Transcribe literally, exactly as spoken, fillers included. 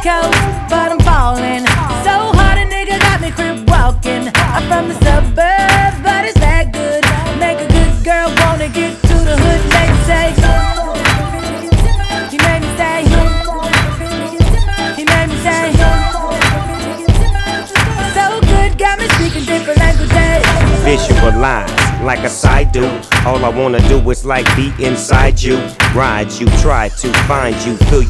coast, but I'm falling so hard a nigga got me crip walking. I'm from the suburbs, but it's that good. Make a good girl wanna get to the hood. Make me say, he made me say, he made me say, so good, got me speaking different languages. Visualize like a side do. All I wanna do is like be inside you, ride you, try to find you, feel you.